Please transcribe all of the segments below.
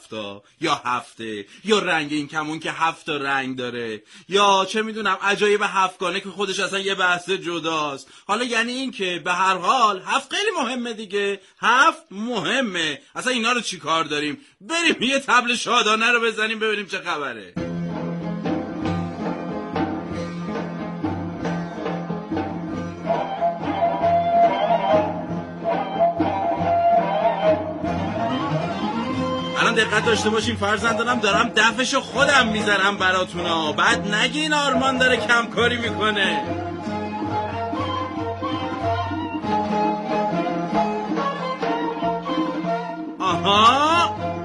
7 یا 7 یا رنگ این کمون که 7 رنگ داره یا چه میدونم عجایب 7گانه که خودش اصلا یه بحث جداست. حالا یعنی این که به هر حال 7 خیلی مهمه دیگه، 7 مهمه. اصلا اینا رو چی کار داریم؟ بریم یه طبل شادانه رو بزنیم ببینیم چه خبره. الان دقت داشته باشین فرزندانم، دارم دفشو خودم میزنم براتونا، بعد نگین آرمان داره کمکاری میکنه. آها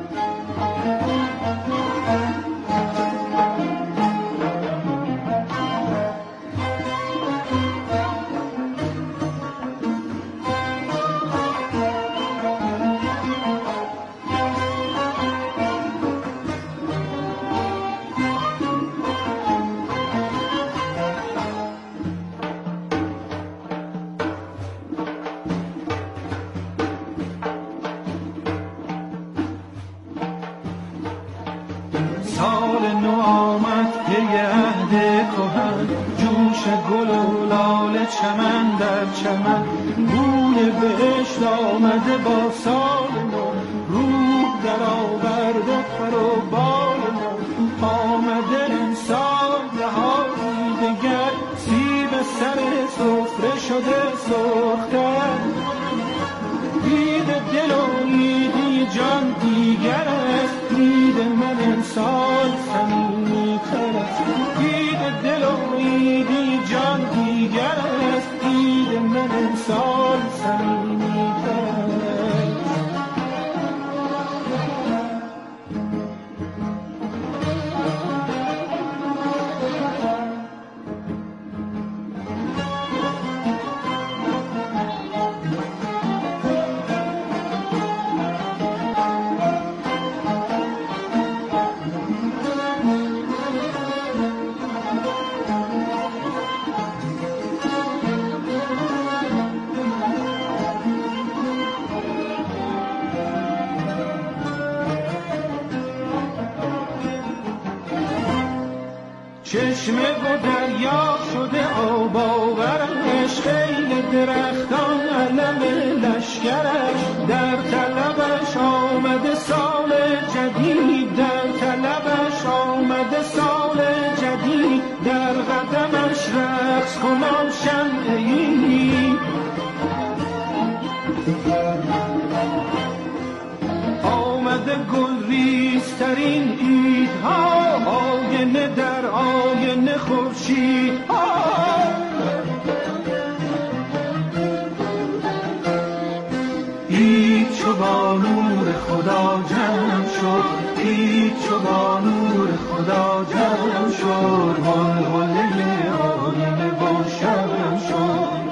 چمن در چمن بوی بهشت آمده با سال نو، روح در آورده پر و بال نو، آمده امسال بهاری دگر، سیب سر سفره شده سرختر، دید دل و ایدی جان دیگر است، دید من امسال صمیمی تر است، دید دل و ایدی جان دیگر است، دید من امسال صمیمی تر است. چشمه و دریا شده آب آورش، خیل درختان علم لشکرش، در طلبش آمده سال جدید، در طلبش آمده سال جدید، در قدمش رقص کنم شمعی، آمده گل ریزترین عیدها، آینه در آینه خورشیدها، عید چو با نور خدا جمع شد، عید چو با نور خدا جمع شد، غلغله آینه با شمع شد.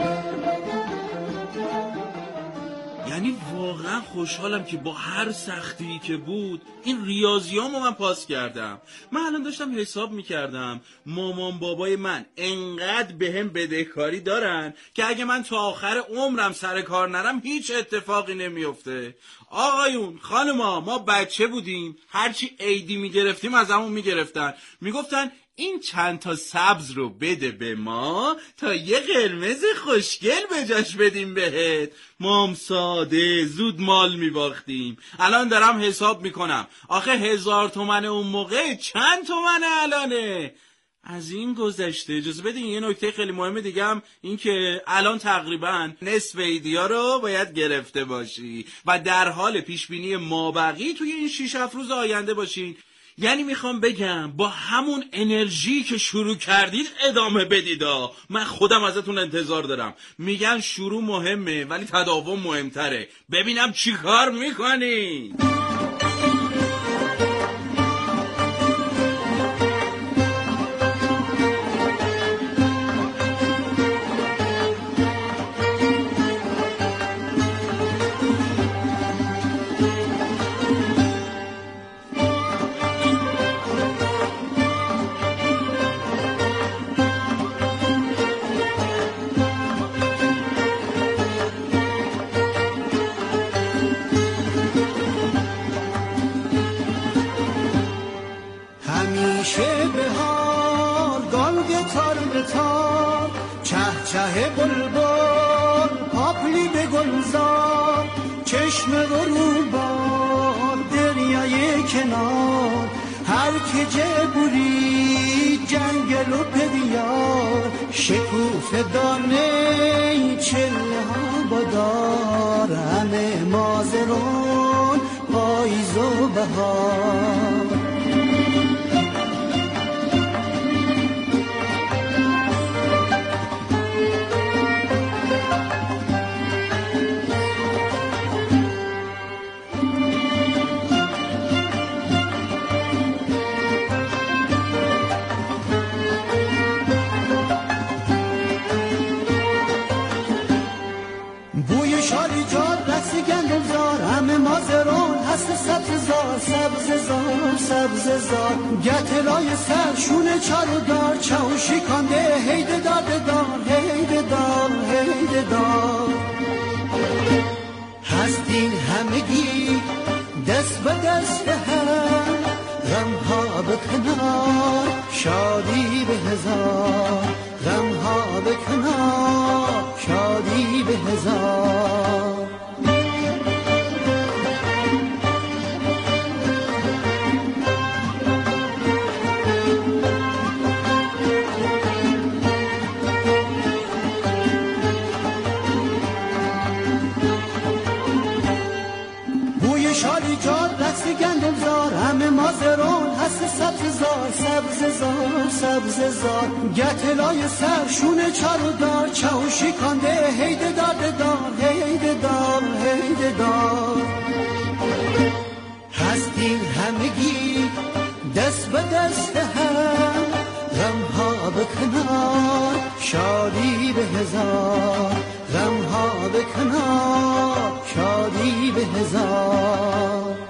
یعنی واقعا خوشحالم که با هر سختی که بود این ریاضیامو من پاس کردم. من الان داشتم حساب میکردم مامان بابای من انقدر بهم بدهکاری دارن که اگه من تا آخر عمرم سر کار نرم هیچ اتفاقی نمیفته. آقایون خانما، ما بچه بودیم هرچی عیدی میگرفتیم از همون میگرفتن، میگفتن این چند تا سبز رو بده به ما تا یه قرمز خوشگل به جاش بدیم بهت. ما هم ساده زود مال میباختیم. الان دارم حساب میکنم آخه 1000 تومن اون موقع چند تومن الانه. از این گذشته اجازه بدین یه نکته خیلی مهم دیگه هم این که الان تقریبا نصف ایدیا رو باید گرفته باشی و در حال پیشبینی مابقی توی این 6-7 روز آینده باشین. یعنی میخوام بگم با همون انرژی که شروع کردید ادامه بدیدا. من خودم ازتون انتظار دارم. میگن شروع مهمه ولی تداوم مهمتره. ببینم چی کار میکنی. میشه بهار گال گتار بتار چه چه بلبل پاپلی به گلزار چشم غروبار دریای کنار هر که جبوری جنگل و پدیار شکوف دانه چله ها بدار همه مازرون پاییز و بهار سبززار گتلای سرشون چارو دار چاوشی کانده هیده داده دار هیده دار هیده دار هستین همگی دست به دست هم غمها به کنار شادی به هزار غمها به کنار شادی به هزار مازرون هست سبززار گتلای سرشون چارو دار چاوشی کانده هیده داده دار هیده دار هیده دار هستین همگی دست به دست هم غمها به کنار شادی به هزار غمها به کنار شادی به هزار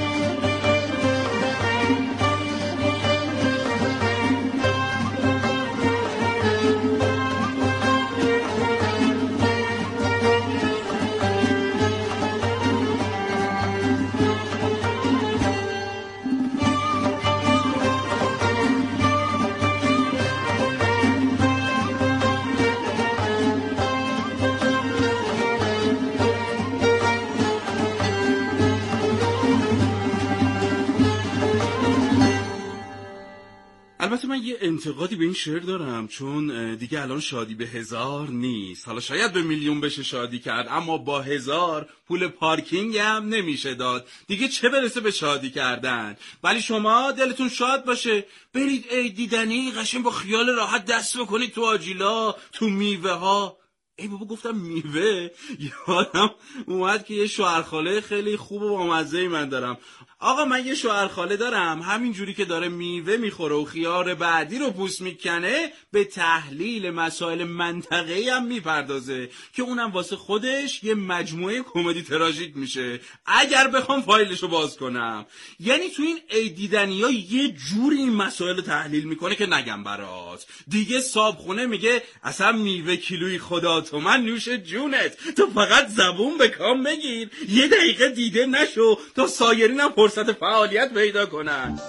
البته من یه انتقادی به این شعر دارم، چون دیگه الان شادی به هزار نیست. حالا شاید به میلیون بشه شادی کرد، اما با 1000 پول پارکینگ هم نمیشه داد دیگه، چه برسه به شادی کردن. ولی شما دلتون شاد باشه، برید عید دیدنی قشنگ با خیال راحت دست بکنید تو آجیلا، تو میوه ها. ای بابا گفتم میوه، یادم اومد که یه شوهرخاله خیلی خوب و بامزه‌ای من دارم. آقا من یه شوهرخاله دارم، همین جوری که داره میوه میخوره و خیار بعدی رو پوست میکنه، به تحلیل مسائل منطقه‌ای هم میپردازه که اونم واسه خودش یه مجموعه کمدی تراژیک میشه اگر بخوام فایلشو باز کنم. یعنی تو این عید دیدنی‌ها یه جوری این مسائل رو تحلیل میکنه که نگم برات. دیگه صابخونه میگه اصلا میوه کیلویی خدا تومن نوش جونت، تو فقط زبون به کام بگیر، یه دقیقه دیده نشو تا سایرینم فرصت فعالیت پیدا کنن.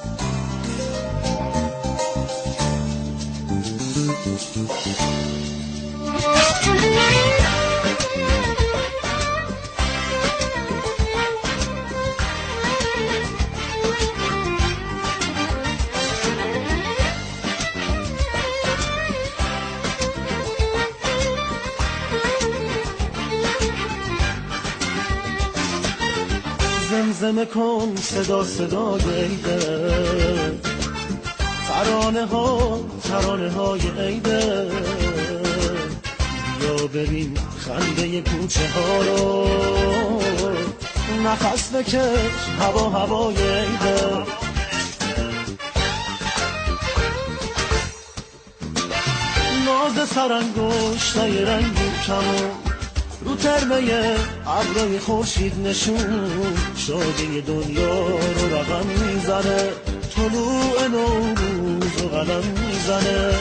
زمزمه کن صدا صدای عیده، ترانه های عیده، بیا بریم خنده کوچه ها رو، نفس بکش هوای عیده. ناز سرانگشتای رنگین کمون رو ترمه ابرای خورشید نشون، شادی دنیا رو رقم میزنه، طلوع نوروز رو قلم میزنه.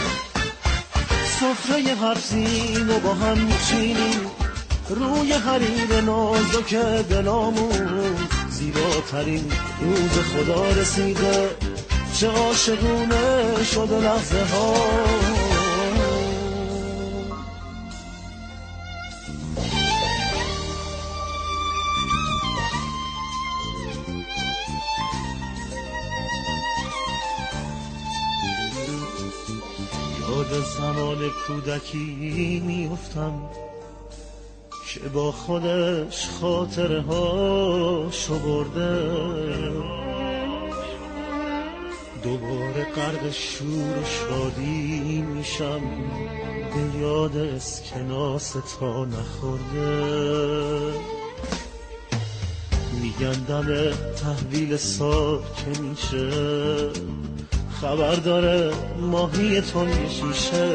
سفره هرسین رو با هم میچینیم، روی حریر نازک دلامون، زیباترین روز خدا رسیده، چه عاشقونه شده لحظه ها. یاد زمان کودکی میافتم که با خودش خاطره ها شو برده، دوباره غرق شور و شادی میشم به یاد اسکناس تا نخورده. میگن دم تحویل سال که میشه خبر داره ماهی تو میشیشه،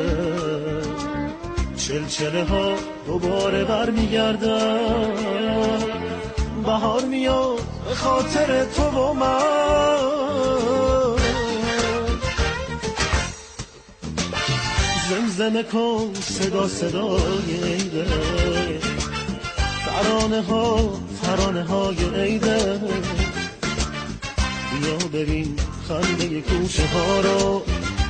چلچله ها دوباره برمیگردن، بهار میاد به خاطر تو و من. زمزمه کن صدا صدای عیده، ترانه های عیده، بیا ببین خنده کوچه ها رو،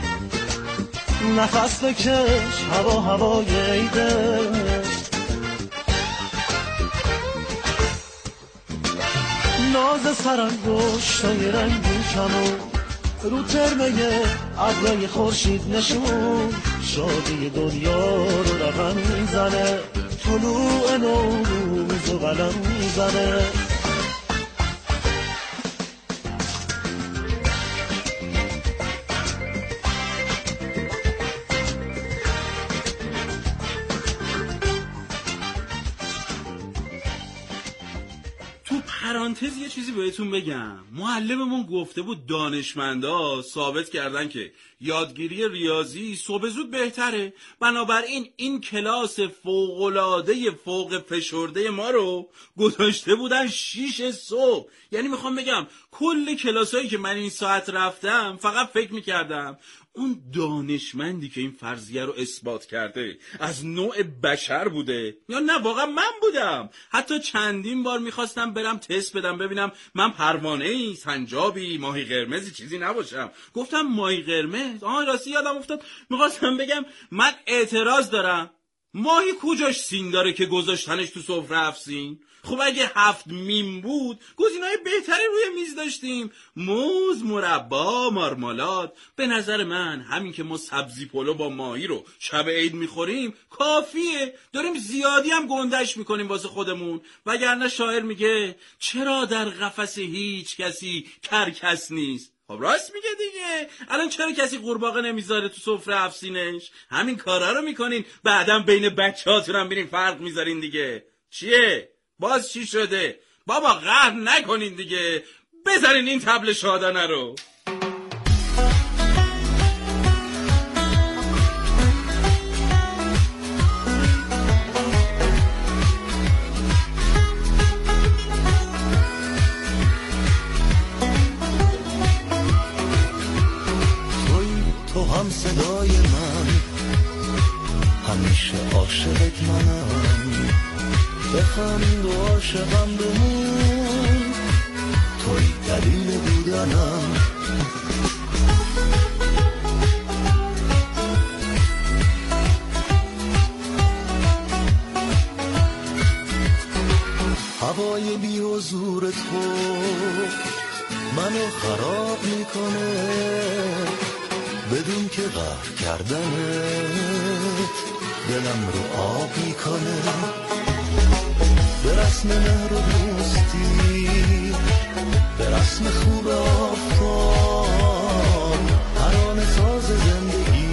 نفس بکش هوای عیده. ناز سرانگشتای رنگین کمون رو ترمه ابرای خورشید نشون، شادی دنیا رو رقم میزنه، طلوع نوروز و قلم میزنه. پرانتز یه چیزی بهتون بگم، معلممون گفته بود دانشمندا ثابت کردن که یادگیری ریاضی صبح زود بهتره، بنابراین این کلاس فوق‌العاده فوق فشرده ما رو گذاشته بودن 6 صبح. یعنی میخوام بگم کل کلاسایی که من این ساعت رفتم فقط فکر میکردم اون دانشمندی که این فرضیه رو اثبات کرده از نوع بشر بوده یا نه واقعا من بودم. حتی چندین بار میخواستم برم تست بدم ببینم من پروانه‌ای، سنجابی، ماهی قرمزی چیزی نباشم. گفتم ماهی قرمز؟ راستی یادم افتاد میخواستم بگم من اعتراض دارم، ماهی کجاش سین داره که گذاشتنش تو سفره 7 سین؟ خب اگه 7 میم بود گزینه‌های بهتری روی میز داشتیم، موز، مربا، مارمالاد. به نظر من همین که ما سبزی پلو با ماهی رو شب عید میخوریم کافیه، داریم زیادی هم گندش میکنیم واسه خودمون. وگرنه شاعر میگه چرا در قفس هیچ کسی کرکس نیست. خب راست میگه دیگه، الان چرا کسی قورباغه نمیذاره تو سفره 7 سینش؟ همین کارا رو میکنین، بعدم بین بچه‌هاتون هم برین فرق میذارین دیگه. چیه؟ باز چی شده؟ بابا قهر نکنین دیگه، بذارین این طبل شادانه رو. تو هم صدای من، همیشه عاشقت منم، بخند و عاشقم بمون، توی دلیل بودنم. هوای بی حضور تو منو خراب میکنه، بدون که قهر کردنت دلم رو آب میکنه. به رسم مهر و دوستی، به رسم خوب آفتاب، ترانه ساز زندگی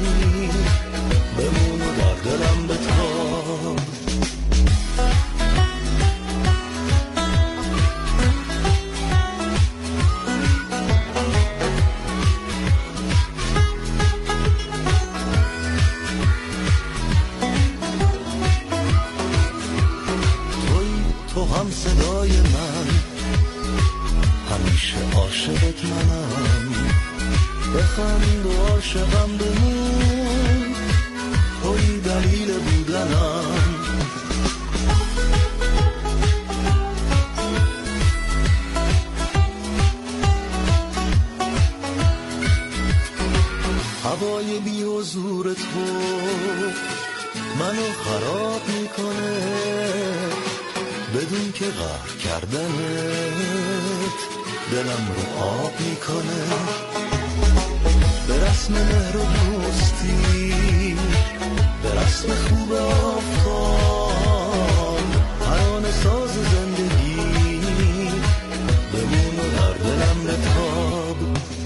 بمون و در دلم بتاب. تو هم صدای من، همیشه عاشقت منم، بخند و عاشقم بمون، توی دلیل بودنم. هوای بی حضور تو منو خراب میکنه، بدون که قهر کردنت دلم رو آب میکنه. به رسم مهر و دوستی، به رسم خوب آفتاب، ترانه ساز زندگی بمون و در دلم بتاب.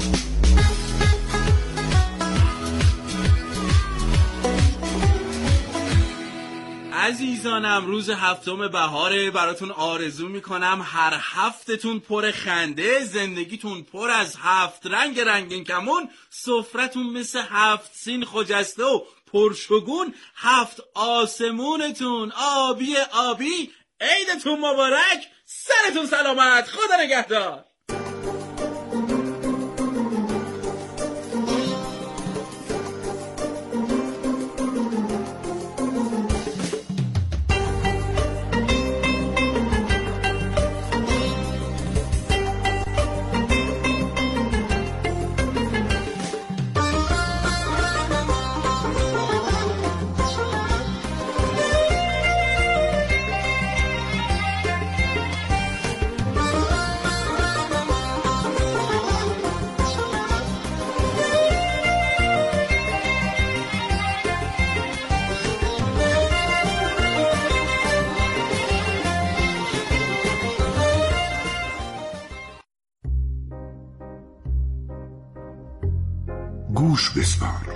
عزیزانم، روز 7 بهاره، براتون آرزو میکنم هر هفتتون پر خنده، زندگیتون پر از 7 رنگ رنگین کمون، سفرتون مثل 7 سین خجسته و پرشگون، 7 آسمونتون آبی آبی. عیدتون مبارک، سرتون سلامت، خدا نگهدار. گوش بسپار.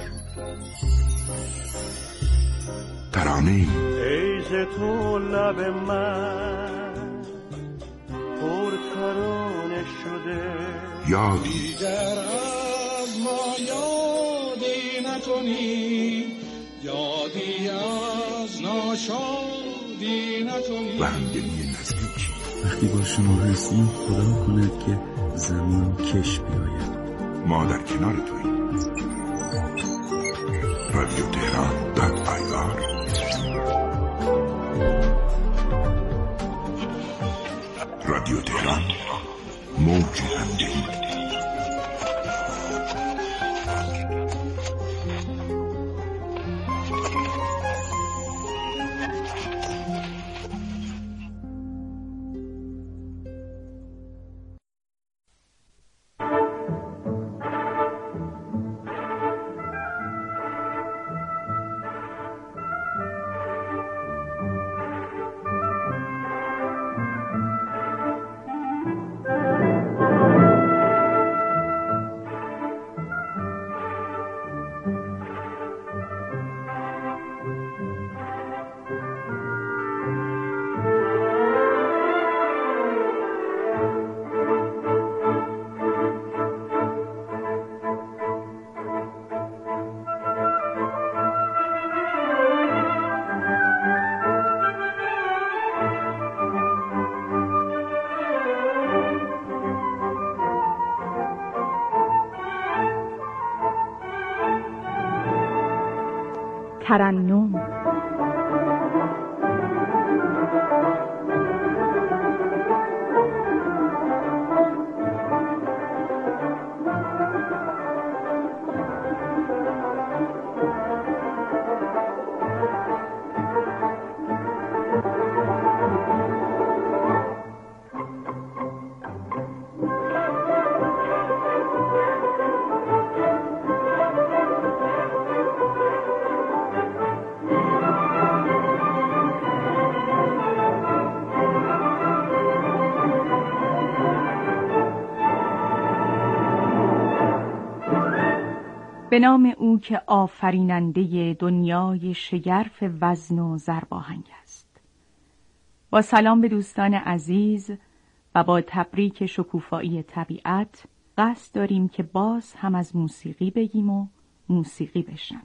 ترانه‌ای ای ز تو لب من پر ترانه شده، یادی دیگر از ما یادی نکنی، یادی از ناشادی نکنی. و همدلی نزدیکی. وقتی با شما هستیم خدا کند که زمان کش بیاید. ما در کنار توییم. رادیو تهران .ir. رادیو تهران، موج همدلی. ترنم. به نام او که آفریننده دنیای شگرف وزن و ضرباهنگ است. با سلام به دوستان عزیز و با تبریک شکوفایی طبیعت، قصد داریم که باز هم از موسیقی بگیم و موسیقی بشنویم.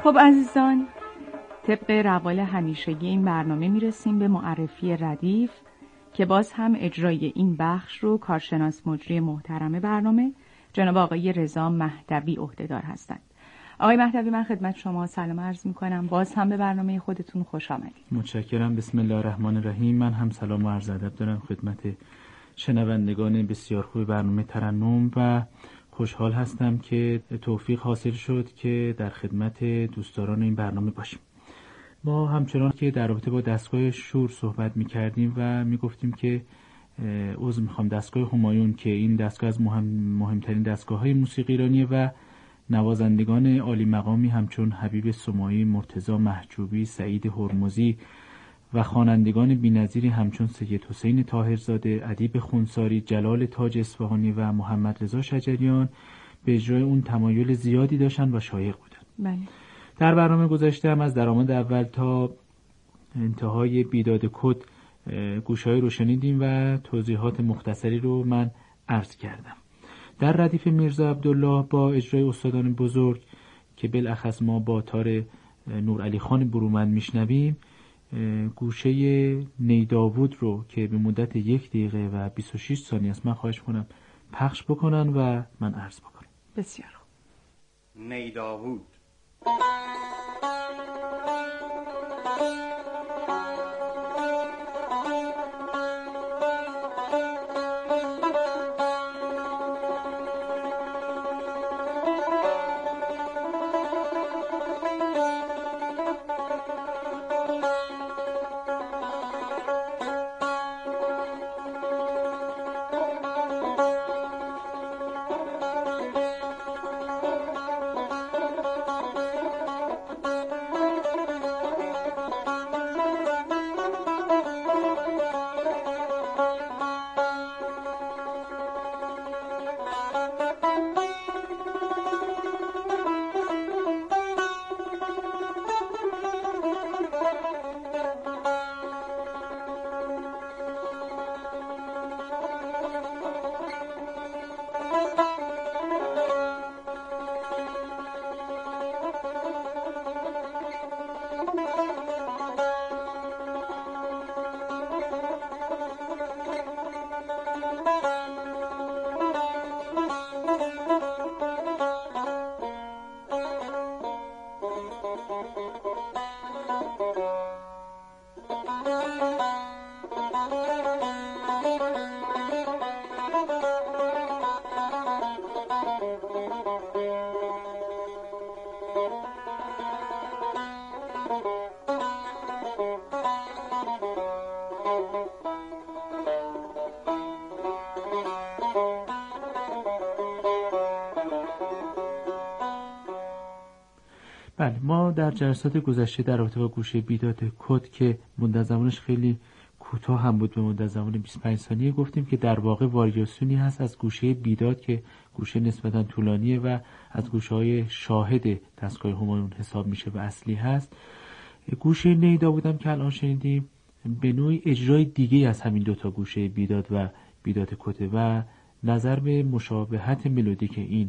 خب عزیزان، طبق روال همیشگی این برنامه میرسیم به معرفی ردیف که باز هم اجرای این بخش رو کارشناس مجری محترم برنامه جناب آقای رضا مهدوی عهدهدار هستند. آقای مهدوی، من خدمت شما سلام عرض میکنم. باز هم به برنامه خودتون خوش آمدید. متشکرم. بسم الله الرحمن الرحیم. من هم سلام و عرض ادب دارم خدمت شنوندگان بسیار خوب برنامه ترنم و خوشحال هستم که توفیق حاصل شد که در خدمت دوستداران این برنامه باشیم. ما همچنان که در رابطه با دستگاه شور صحبت می‌کردیم و می‌گفتیم که عذر می‌خوام دستگاه همایون که این دستگاه از مهمترین دستگاه‌های موسیقی ایرانیه و نوازندگان عالی مقامی همچون حبیب سماعی، مرتضی محجوبی، سعید هرمزی و خوانندگان بی‌نظیری همچون سید حسین طاهرزاده، ادیب خونساری، جلال تاج اصفهانی و محمد رضا شجریان به اجرای اون تمایل زیادی داشتن و شایق بودن. بله. در برنامه گذشته هم از درآمد اول تا انتهای بیداد کد گوشه‌ای رو شنیدیم و توضیحات مختصری رو من عرض کردم. در ردیف میرزا عبدالله با اجرای استادان بزرگ که بالاخص ما با تار نورعلی خان برومند میشنویم، گوشه نی داوود رو که به مدت 1 دقیقه و 26 ثانیه است من خواهش کنم پخش بکنن و من عرض بکنم. بسیار خوب. نی داوود. بله، ما در جلسات گذشته در رابطه با گوشه بیداد کد که مدت زمانش خیلی کوتاه هم بود، به مدت زمان 25 ثانیه، گفتیم که در واقع واریاسیونی هست از گوشه بیداد که گوشه نسبتا طولانیه و از گوشه‌های شاهد دستگاه همایون حساب میشه و اصلی هست. گوشه نی داوود که الان شنیدیم به نوعی اجرای دیگه از همین دوتا گوشه بیداد و بیداد کده و نظر به مشابهت ملودیک این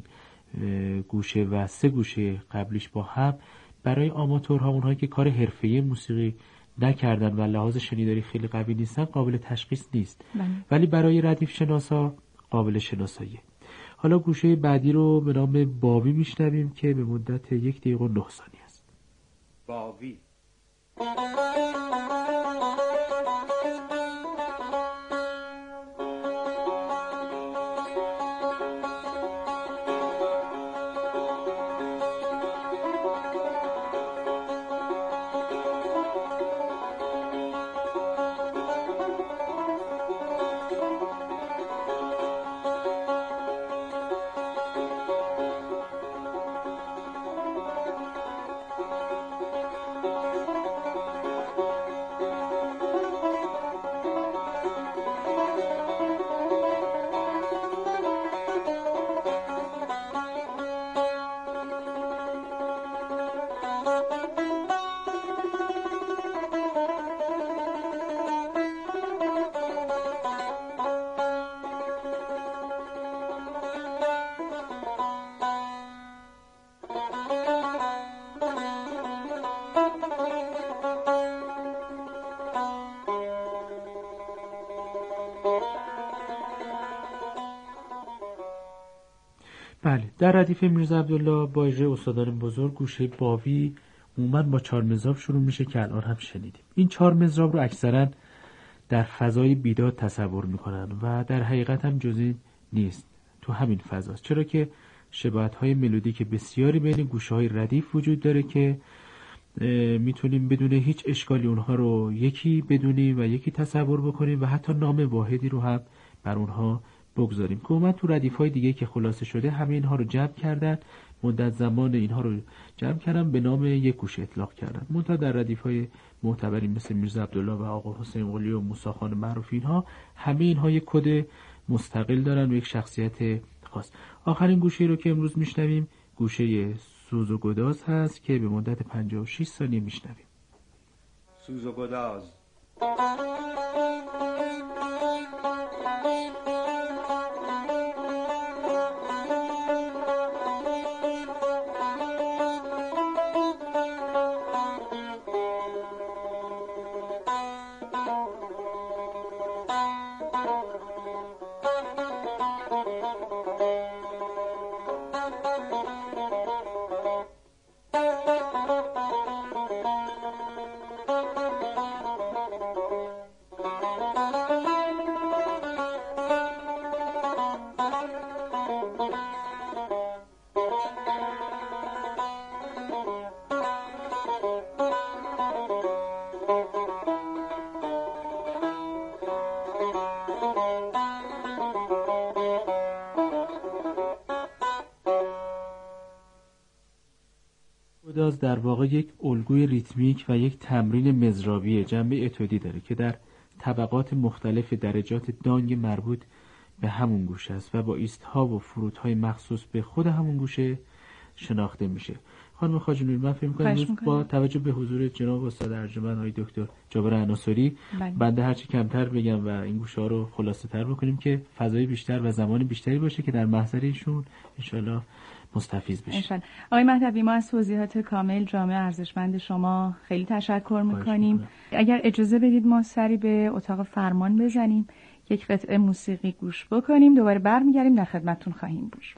گوشه و 3 گوشه قبلیش با هم برای آماتورها، اونهایی که کار حرفه‌ای موسیقی نکردن و لحاظ شنیداری خیلی قوی نیستن، قابل تشخیص نیست. ولی برای ردیف شناسا قابل شناساییه. حالا گوشه بعدی رو به نام باوی میشنویم که به مدت 1 دقیقه و 9 ثانیه است. باوی. بله، در ردیف میرزا عبدالله با اجرای استادان بزرگ گوشه باوی عموماً با 4 مضراب شروع میشه که الان هم شنیدیم. این 4 مضراب رو اکثراً در فضای بیداد تصور میکنن و در حقیقت هم جزئی نیست، تو همین فضاست، چرا که شباهت‌های ملودیک بسیاری بین گوشه‌های ردیف وجود داره که میتونیم بدون هیچ اشکالی اونها رو یکی بدونیم و یکی تصور بکنیم و حتی نام واحدی رو هم بر اونها بگذاریم که من تو ردیف‌های دیگه که خلاصه شده همه اینها رو جمع کردن، مدت زمان اینها رو جمع کردن به نام یک گوشه اطلاق کردن. منتها در ردیف‌های معتبری مثل میرزا عبدالله و آقا حسین قلی و موسی خان معروف اینها همه اینها یک کد مستقل دارن و یک شخصیت خاص. آخرین گوشه رو که امروز میشنویم گوشه سوز و گداز هست که به مدت 56 ثانیه میشنویم. سوز و گداز. گداز در واقع یک الگوی ریتمیک و یک تمرین مضرابی جنبه اتودی داره که در طبقات مختلف درجات دانگ مربوط به همون گوشه است و با ایست‌ها و فرودهای مخصوص به خود همون گوشه شناخته میشه. خانم خواجه‌نوری، من فکر می‌کنم با توجه به حضور جناب استاد ارجمند آقای دکتر جابر عناصری بنده هرچی کمتر بگم و این گوشه‌ها رو خلاصه‌تر بکنیم که فضای بیشتر و زمان بیشتری باشه که در محضر ایشون انشالله مستفیض بشیم. آقای مهدوی، ما از توضیحات کامل جامع ارزشمند شما خیلی تشکر می‌کنیم. اگر اجازه بدید ما سری به اتاق فرمان بزنیم، یک قطعه موسیقی گوش بکنیم، دوباره برمیگردیم در خدمتتون خواهیم بود.